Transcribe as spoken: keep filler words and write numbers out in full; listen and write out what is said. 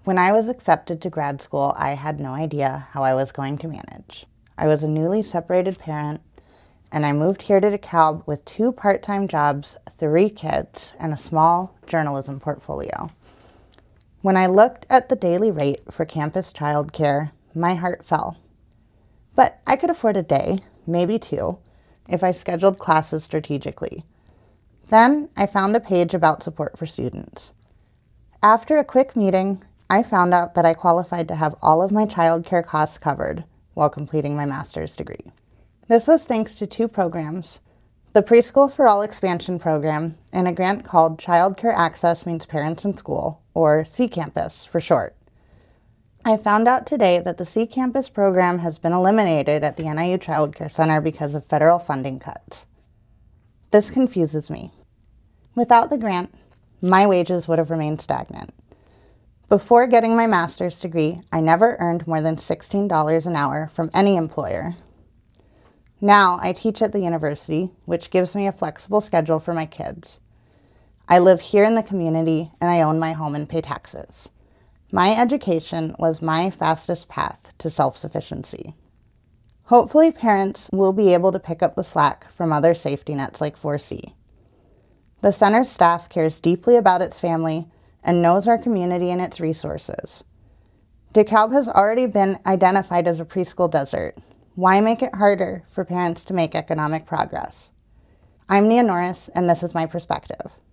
When I was accepted to grad school, I had no idea how I was going to manage. I was a newly separated parent, and I moved here to DeKalb with two part-time jobs, three kids, and a small journalism portfolio. When I looked at the daily rate for campus childcare, my heart fell. But I could afford a day, maybe two, if I scheduled classes strategically. Then I found a page about support for students. After a quick meeting, I found out that I qualified to have all of my childcare costs covered while completing my master's degree. This was thanks to two programs, the Preschool for All Expansion Program and a grant called Childcare Access Means Parents in School, or C Campus for short. I found out today that the C Campus program has been eliminated at the N I U Child Care Center because of federal funding cuts. This confuses me. Without the grant, my wages would have remained stagnant. Before getting my master's degree, I never earned more than sixteen dollars an hour from any employer. Now I teach at the university, which gives me a flexible schedule for my kids. I live here in the community and I own my home and pay taxes. My education was my fastest path to self-sufficiency. Hopefully parents will be able to pick up the slack from other safety nets like four C. The center's staff cares deeply about its family and knows our community and its resources. DeKalb has already been identified as a preschool desert. Why make it harder for parents to make economic progress? I'm Nia Norris, and this is my perspective.